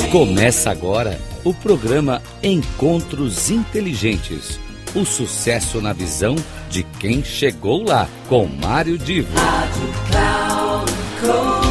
Começa agora o programa Encontros Inteligentes. O sucesso na visão de quem chegou lá, com Mário Divo. Rádio Cloud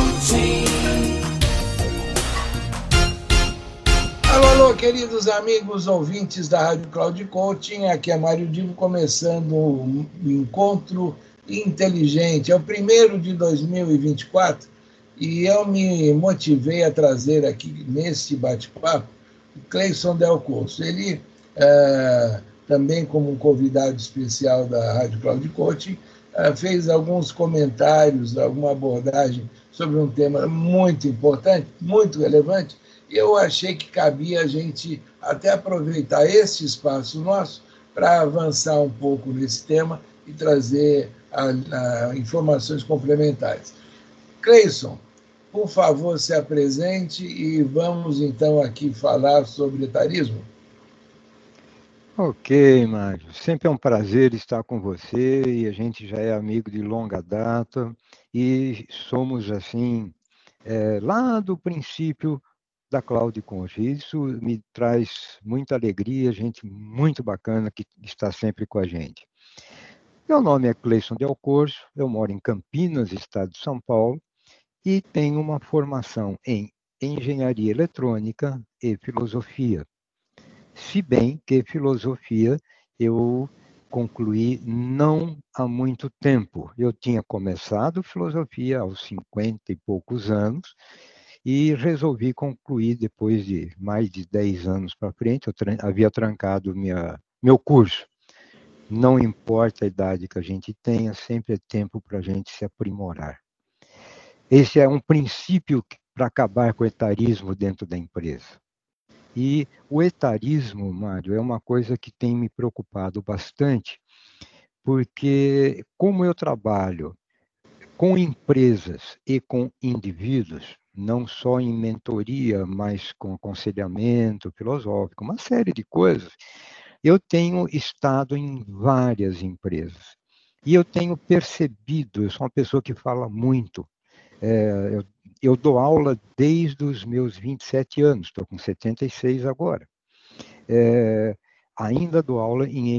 Coaching. Alô, queridos amigos ouvintes da Rádio Cloud Coaching. Aqui é Mário Divo, começando o Encontro Inteligente. É o primeiro de 2024 e eu me motivei a trazer aqui neste bate-papo o Cleison Del Corso. Ele, também como um convidado especial da Rádio Cloud Coaching, fez alguns comentários, alguma abordagem sobre um tema muito importante, muito relevante, e eu achei que cabia a gente até aproveitar esse espaço nosso para avançar um pouco nesse tema e trazer informações complementares. Cleison, por favor, se apresente e vamos então aqui falar sobre etarismo. Ok, Mário. Sempre é um prazer estar com você e a gente já é amigo de longa data e somos assim, lá do princípio da Cloud Coaching. Isso me traz muita alegria, gente muito bacana que está sempre com a gente. Meu nome é Cleison Del Corso, eu moro em Campinas, estado de São Paulo, e tenho uma formação em engenharia eletrônica e filosofia. Se bem que filosofia eu concluí não há muito tempo. Eu tinha começado filosofia aos 50 e poucos anos e resolvi concluir depois de mais de 10 anos para frente. Eu havia trancado meu curso. Não importa a idade que a gente tenha, sempre é tempo para a gente se aprimorar. Esse é um princípio para acabar com o etarismo dentro da empresa. E o etarismo, Mário, é uma coisa que tem me preocupado bastante, porque como eu trabalho com empresas e com indivíduos, não só em mentoria, mas com aconselhamento filosófico, uma série de coisas, eu tenho estado em várias empresas. E eu tenho percebido, eu sou uma pessoa que fala muito, eu dou aula desde os meus 27 anos, estou com 76 agora. Ainda dou aula em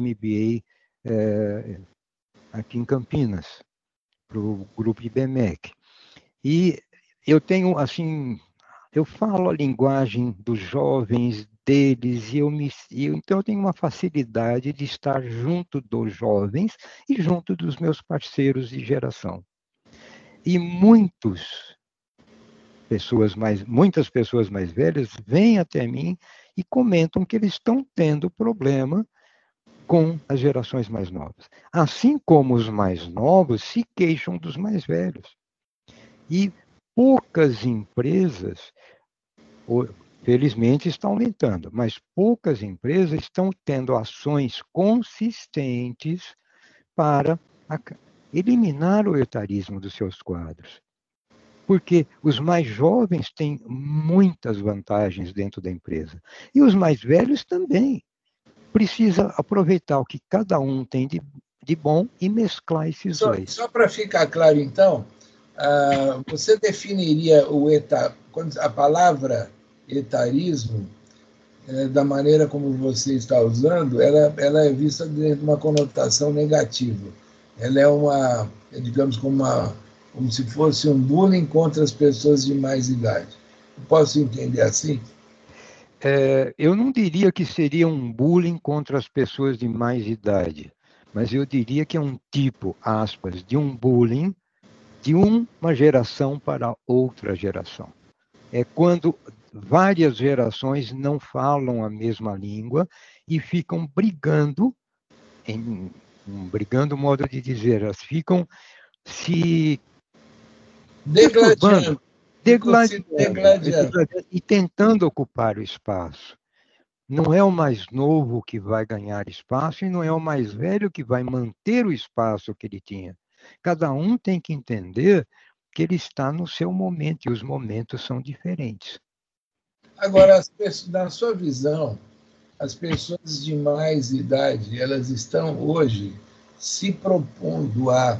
MBA aqui em Campinas, para o grupo IBMEC. E eu tenho, assim, eu falo a linguagem dos jovens, deles, então eu tenho uma facilidade de estar junto dos jovens e junto dos meus parceiros de geração. E muitas pessoas mais velhas vêm até mim e comentam que eles estão tendo problema com as gerações mais novas. Assim como os mais novos se queixam dos mais velhos. E poucas empresas, felizmente está aumentando, mas poucas empresas estão tendo ações consistentes para eliminar o etarismo dos seus quadros. Porque os mais jovens têm muitas vantagens dentro da empresa. E os mais velhos também. Precisa aproveitar o que cada um tem de bom e mesclar esses dois. Só para ficar claro, então, você definiria a palavra etarismo, da maneira como você está usando, ela é vista dentro de uma conotação negativa. Ela é digamos, como se fosse um bullying contra as pessoas de mais idade. Posso entender assim? Eu não diria que seria um bullying contra as pessoas de mais idade, mas eu diria que é um tipo, aspas, de um bullying de uma geração para outra geração. É quando várias gerações não falam a mesma língua e ficam brigando, modo de dizer, elas ficam se degladiando e tentando ocupar o espaço. Não é o mais novo que vai ganhar espaço e não é o mais velho que vai manter o espaço que ele tinha. Cada um tem que entender que ele está no seu momento e os momentos são diferentes. Agora, na sua visão, as pessoas de mais idade, elas estão hoje se propondo a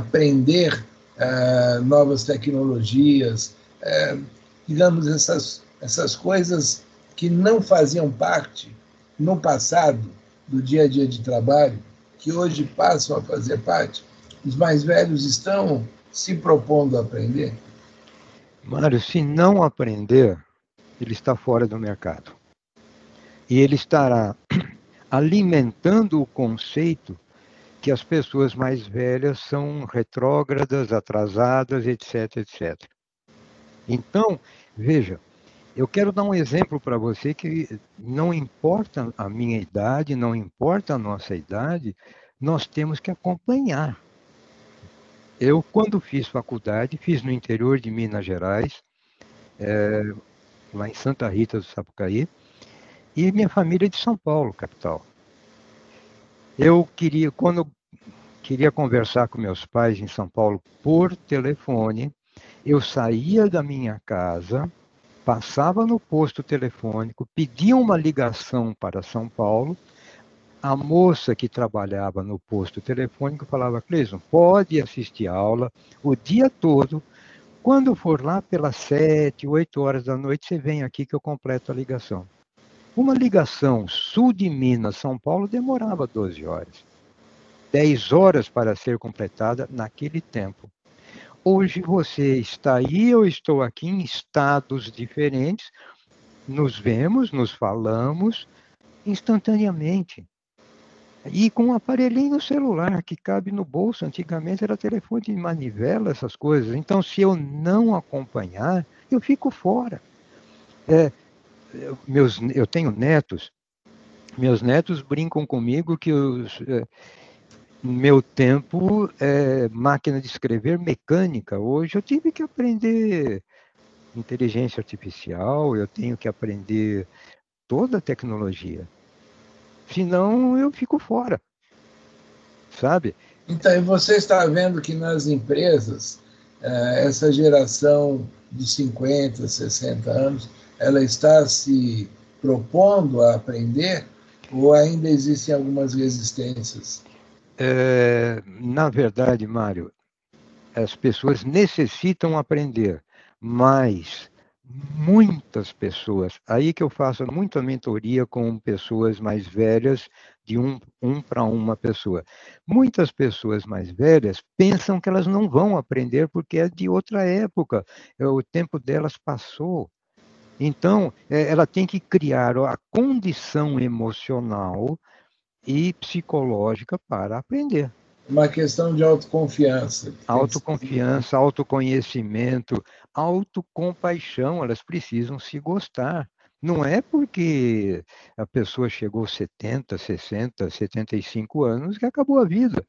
aprender novas tecnologias, digamos, essas essas coisas que não faziam parte, no passado, do dia a dia de trabalho, que hoje passam a fazer parte, os mais velhos estão se propondo a aprender? Mário, se não aprender, ele está fora do mercado. E ele estará alimentando o conceito que as pessoas mais velhas são retrógradas, atrasadas, etc, etc. Então, veja, eu quero dar um exemplo para você que não importa a minha idade, não importa a nossa idade, nós temos que acompanhar. Eu, quando fiz faculdade, fiz no interior de Minas Gerais, lá em Santa Rita do Sapucaí, e minha família é de São Paulo, capital. Quando eu queria conversar com meus pais em São Paulo por telefone, eu saía da minha casa, passava no posto telefônico, pedia uma ligação para São Paulo, a moça que trabalhava no posto telefônico falava: Cleison, pode assistir aula o dia todo, quando for lá pelas 7, 8 horas da noite, você vem aqui que eu completo a ligação. Uma ligação sul de Minas, São Paulo, demorava 12 horas. 10 horas para ser completada naquele tempo. Hoje você está aí, eu estou aqui em estados diferentes, nos vemos, nos falamos instantaneamente. E com um aparelhinho celular que cabe no bolso, antigamente era telefone de manivela, essas coisas. Então, se eu não acompanhar, eu fico fora. Eu tenho netos, meus netos brincam comigo que no meu tempo, máquina de escrever mecânica. Hoje eu tive que aprender inteligência artificial, eu tenho que aprender toda a tecnologia. Senão eu fico fora, sabe? Então, e você está vendo que nas empresas, essa geração de 50, 60 anos, ela está se propondo a aprender ou ainda existem algumas resistências? Na verdade, Mário, as pessoas necessitam aprender, mas muitas pessoas, aí que eu faço muita mentoria com pessoas mais velhas, de um para uma pessoa. Muitas pessoas mais velhas pensam que elas não vão aprender porque é de outra época, o tempo delas passou. Então, ela tem que criar a condição emocional e psicológica para aprender. Uma questão de autoconfiança. Autoconfiança, autoconhecimento, autocompaixão, elas precisam se gostar. Não é porque a pessoa chegou aos 70, 60, 75 anos que acabou a vida.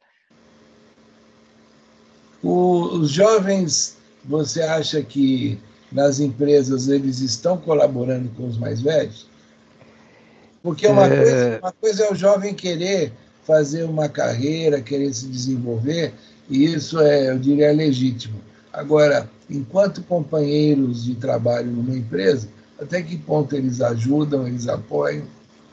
Os jovens, você acha que nas empresas eles estão colaborando com os mais velhos? Porque uma coisa é o jovem querer fazer uma carreira, querer se desenvolver, e isso eu diria, legítimo. Agora, enquanto companheiros de trabalho numa empresa, até que ponto eles ajudam, eles apoiam?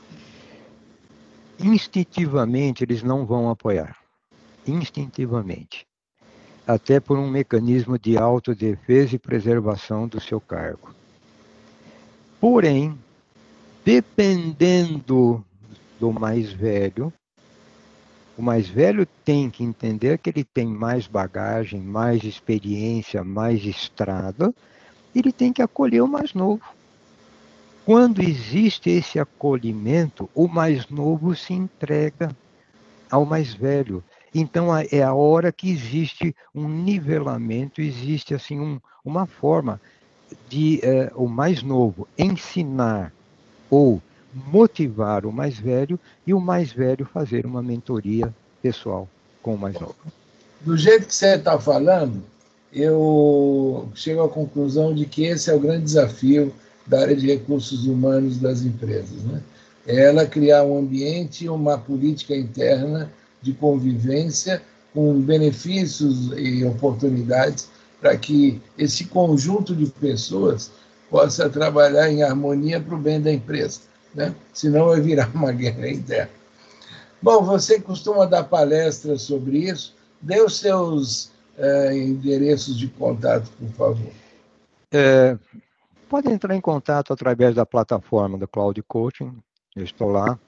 Instintivamente, eles não vão apoiar. Instintivamente. Até por um mecanismo de autodefesa e preservação do seu cargo. Porém, dependendo do mais velho, o mais velho tem que entender que ele tem mais bagagem, mais experiência, mais estrada, ele tem que acolher o mais novo. Quando existe esse acolhimento, o mais novo se entrega ao mais velho. Então, é a hora que existe um nivelamento, existe assim uma forma de o mais novo ensinar ou motivar o mais velho e o mais velho fazer uma mentoria pessoal com o mais novo. Do jeito que você está falando, eu chego à conclusão de que esse é o grande desafio da área de recursos humanos das empresas, né? É ela criar um ambiente, uma política interna de convivência com benefícios e oportunidades para que esse conjunto de pessoas possa trabalhar em harmonia para o bem da empresa, né? Senão vai virar uma guerra interna. Bom, você costuma dar palestras sobre isso? Dê os seus endereços de contato, por favor. Pode entrar em contato através da plataforma do Cloud Coaching. Eu estou lá,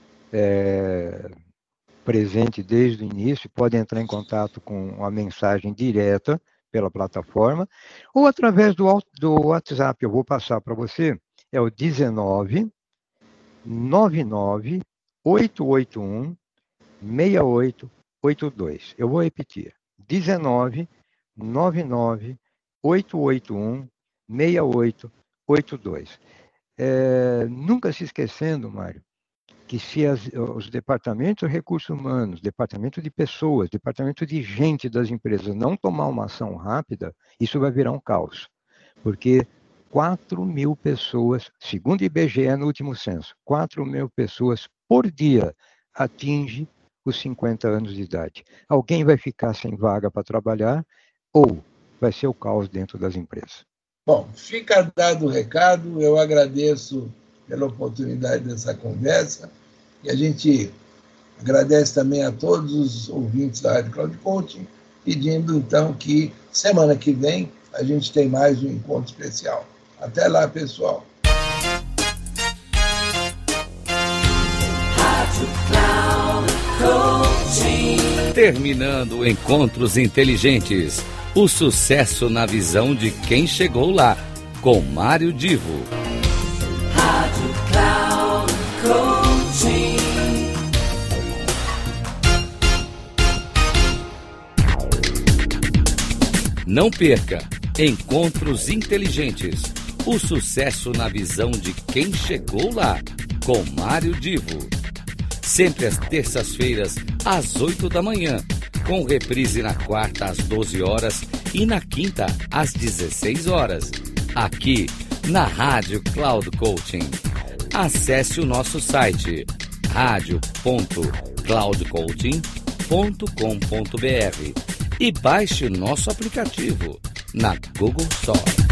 presente desde o início. Pode entrar em contato com a mensagem direta pela plataforma, ou através do WhatsApp. Eu vou passar para você. É o 19 99 881 6882. Eu vou repetir. 19 99 881 6882. Nunca se esquecendo, Mário, que se os departamentos de recursos humanos, departamento de pessoas, departamento de gente das empresas não tomar uma ação rápida, isso vai virar um caos. Porque 4.000 pessoas, segundo o IBGE no último censo, 4.000 pessoas por dia atinge os 50 anos de idade. Alguém vai ficar sem vaga para trabalhar ou vai ser o caos dentro das empresas. Bom, fica dado o recado, eu agradeço pela oportunidade dessa conversa e a gente agradece também a todos os ouvintes da Rádio Cloud Coaching, pedindo então que semana que vem a gente tem mais um encontro especial. Até lá, pessoal. Terminando Encontros Inteligentes. O sucesso na visão de quem chegou lá, com Mário Divo. Rádio Cloud Coaching. Não perca Encontros Inteligentes. O sucesso na visão de quem chegou lá, com Mário Divo. Sempre às terças-feiras, às 8 da manhã. Com reprise na quarta às 12 horas e na quinta às 16 horas. Aqui na Rádio Cloud Coaching. Acesse o nosso site radio.cloudcoaching.com.br e baixe o nosso aplicativo na Google Store.